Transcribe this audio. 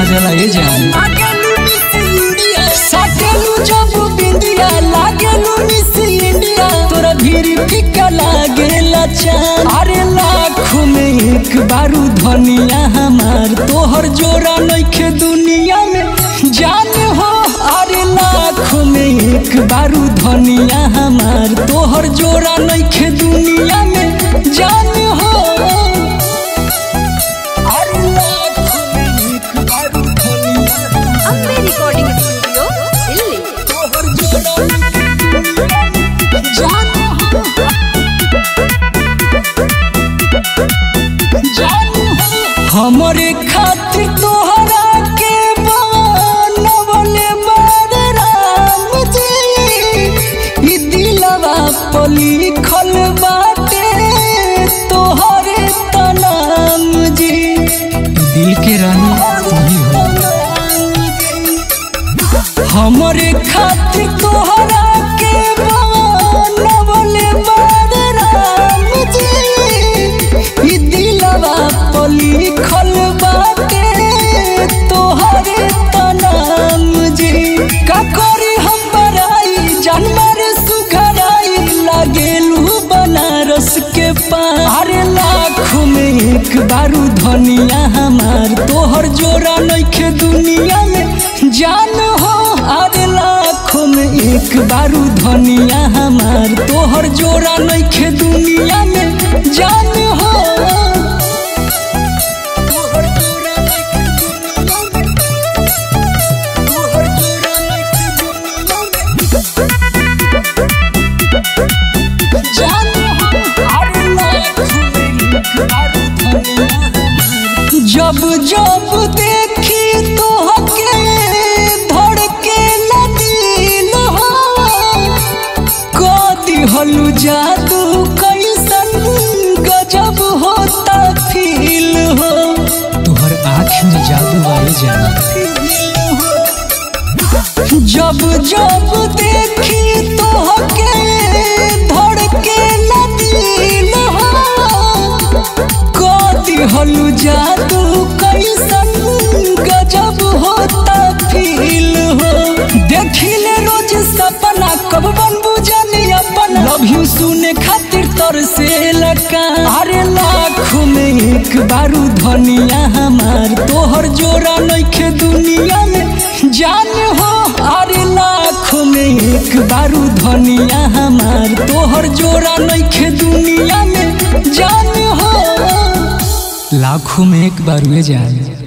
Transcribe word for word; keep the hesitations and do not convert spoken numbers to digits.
आ जाला ए जान। साकेलू जब बिंदिया लागेलू मिस इंडिया, तोरा भीड़ फिका लागेला चांद। अरे लाखों में एक बारू धनिया हमार, तोहर जोरा नइखे दुनिया में जान हो। अरे लाखों में एक बारू धनिया हमार, तोहर जोरा नइखे दुनिया में जान हो। अरे लाखों में एक बारू धनिया अम्बे रिकॉर्डिंग स्टूडियो दिल्ली। तोहर जोरा जान हो, जान हो। हमरे खातिर तोहरा के बनवले बड़ राम जी, ई दिलवा पर लिखल बाटे तोहरे तनाम जी। दिल के रानी तू ही हो। हमरे खातिर तोहरा के बनवले बड़ राम जी, ई दिलवा पर लिखल बाटे तोहरे तनाम जी। का करी हम बड़ाई जानवर सुघराई, लागेलू बनारस के पान। अरे लाखों में एक बारू धनिया हमार, तोहर जोरा नइखे दुनिया में जान हो। अरे लाखों में एक बारू धनिया हमार, तोहर जोरा नइखे दुनिया में जान हो। तोहर जोरा नइखे दुनिया में, तोहर जोरा नइखे दुनिया में जान हो। अरे लाखों में एक बारू धनिया हमार, जब जब देखी तोहके धड़के दिल हो। कदी हलू जादू कैसन गजब होता फील हो। तोहर आँख में जादू आए जाना। जब जब देखी तोहके धड़के दिल हो। कदी हलू जादू कैसन गजब होता फील हो। देखिले रोज सपना, कब बनबू जानी अपन। लव यू सुने खातिर तरसे लका। अरे लाखों में एक बारू धनिया हमार, तोहर जोरा नइखे दुनिया में जान हो। अरे लाखों में एक बारू धनिया हमार, तोहर जोरा नइखे दुनिया में जान हो। लाखों में एक बारू जान।